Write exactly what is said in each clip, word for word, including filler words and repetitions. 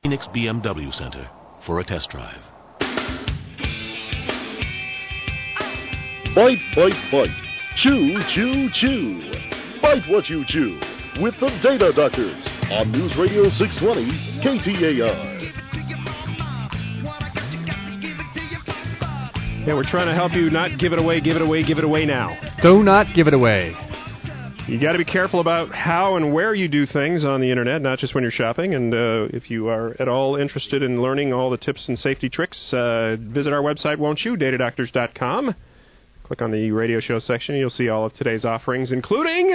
Phoenix B M W Center for a test drive. Bite, bite, bite. Chew, chew, chew. Bite what you chew with the Data Doctors on News Radio six twenty K T A R. Yeah, we're trying to help you not give it away, give it away, give it away now. Do not give it away. You got to be careful about how and where you do things on the internet, not just when you're shopping. And uh, if you are at all interested in learning all the tips and safety tricks, uh, visit our website, won't you? data doctors dot com. Click on the radio show section. You'll see all of today's offerings, including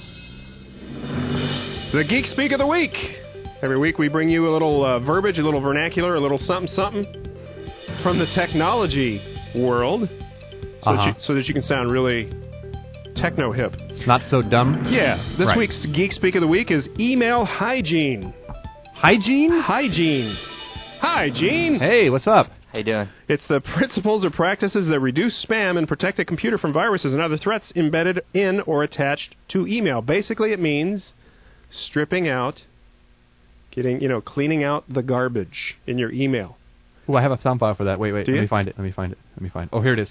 the Geek Speak of the Week. Every week we bring you a little uh, verbiage, a little vernacular, a little something something from the technology world, so, uh-huh. that, you, so that you can sound really techno-hip. Not so dumb? Yeah. This right. week's Geek Speak of the Week is email hygiene. Hygiene? Hygiene. Hi, Gene. Hey, what's up? How you doing? It's the principles or practices that reduce spam and protect a computer from viruses and other threats embedded in or attached to email. Basically, it means stripping out, getting, you know, cleaning out the garbage in your email. Oh, I have a sound file for that. Wait, wait. Do let you? me find it. Let me find it. Let me find it. Oh, here it is.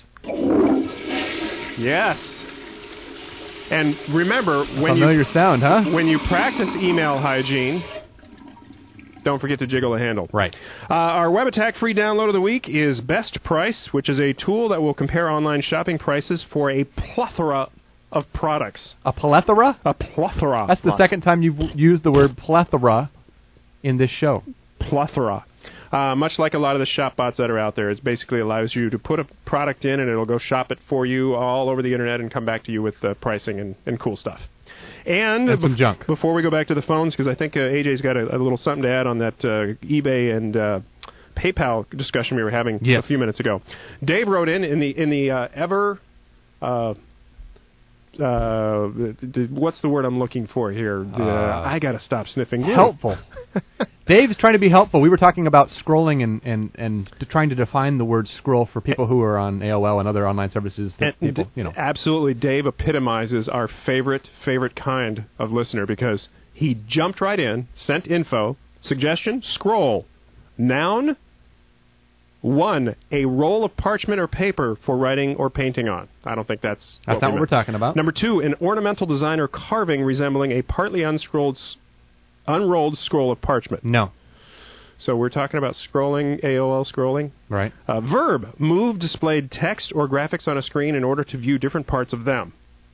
Yes. And remember, when Familiar you sound, huh? when you practice email hygiene, don't forget to jiggle the handle. Right. Uh, our web attack free download of the week is Best Price, which is a tool that will compare online shopping prices for a plethora of products. A plethora? A plethora. That's the second time you've used the word plethora in this show. Plethora. Uh, much like a lot of the shop bots that are out there, it basically allows you to put a product in and it'll go shop it for you all over the internet and come back to you with uh, pricing and, and cool stuff. And, and some be- junk. Before we go back to the phones, because I think uh, A J's got a, a little something to add on that uh, eBay and uh, PayPal discussion we were having yes. a few minutes ago. Dave wrote in in the in the uh, ever. Uh, uh, what's the word I'm looking for here? Uh, uh, I got to stop sniffing. Helpful. Dave's trying to be helpful. We were talking about scrolling and, and, and to trying to define the word scroll for people who are on A O L and other online services. That and people, you know. Absolutely, Dave epitomizes our favorite, favorite kind of listener because he jumped right in, sent info, suggestion, scroll, noun, one, a roll of parchment or paper for writing or painting on. I don't think that's That's what not we what meant. we're talking about. Number two, an ornamental design or carving resembling a partly unscrolled, unrolled scroll of parchment. No. So we're talking about scrolling, A O L scrolling. Right. Uh, verb, move displayed text or graphics on a screen in order to view different parts of them.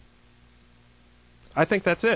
I think that's it.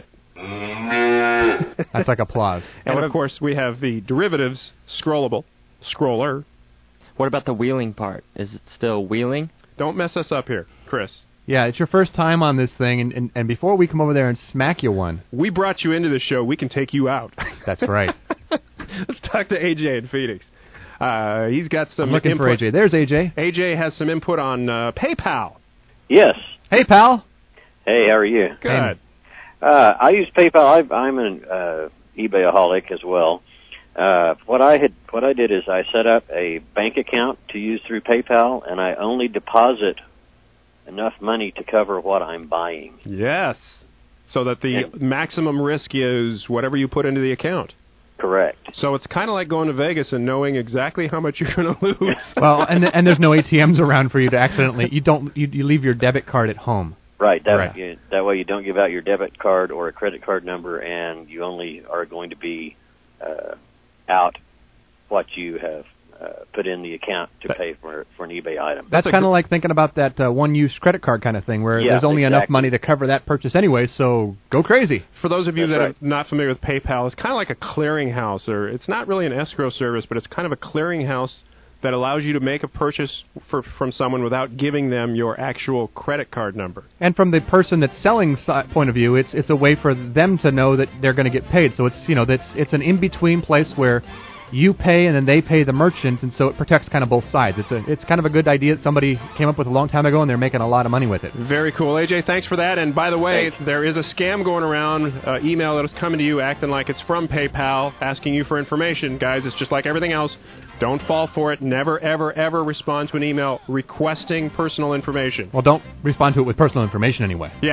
That's like applause. And, of course, we have the derivatives, scrollable, scroller. What about the wheeling part? Is it still wheeling? Don't mess us up here, Chris. Yeah, it's your first time on this thing, and, and, and before we come over there and smack you one. We brought you into the show. We can take you out. That's right. Let's talk to A J in Phoenix. Uh, he's got some I'm looking input. for A J. There's A J. A J has some input on uh, PayPal. Yes. Hey, pal. Hey, how are you? Good. Uh, I use PayPal. I, I'm an uh, eBayaholic as well. Uh, what I had, what I did is I set up a bank account to use through PayPal, and I only deposit enough money to cover what I'm buying. Yes. So that the And, maximum risk is whatever you put into the account. correct. So it's kind of like going to Vegas and knowing exactly how much you're going to lose. Well, and and there's no A T Ms around for you to accidentally. You don't. You, you leave your debit card at home. Right. That, Right. You, that way you don't give out your debit card or a credit card number, and you only are going to be uh, out what you have uh, put in the account to pay for for an eBay item. That's a kind of good- like thinking about that uh, one-use credit card kind of thing, where Yeah, there's only enough exactly. money to cover that purchase anyway. So go crazy. For those of you That's that right. are not familiar with PayPal, it's kind of like a clearinghouse, or it's not really an escrow service, but it's kind of a clearinghouse that allows you to make a purchase for, from someone without giving them your actual credit card number. And from the person that's selling si- point of view, it's it's a way for them to know that they're going to get paid. So it's you know that's it's an in-between place where you pay and then they pay the merchant, and so it protects kind of both sides. It's a it's kind of a good idea that somebody came up with a long time ago, and they're making a lot of money with it. Very cool. A J, thanks for that. And by the way, Thanks. there is a scam going around, uh, email that is coming to you acting like it's from PayPal, asking you for information. Guys, it's just like everything else. Don't fall for it. Never, ever, ever respond to an email requesting personal information. Well, don't respond to it with personal information anyway. Yeah.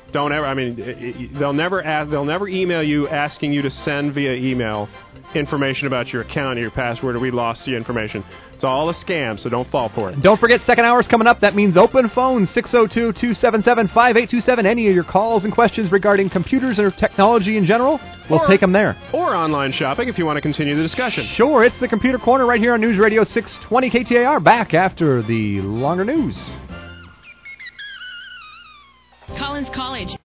Don't ever. I mean, it, it, they'll never ask, they'll never email you asking you to send via email information about your account or your password, or we lost your information. It's all a scam, so don't fall for it. Don't forget, second hour's coming up. That means open phone, six oh two, two seven seven, five eight two seven. Any of your calls and questions regarding computers or technology in general, we'll or, take them there. Or online shopping if you want to continue the discussion. Sure, it's the Computer Corner right here on News Radio six twenty K T A R. Back after the longer news. Collins College.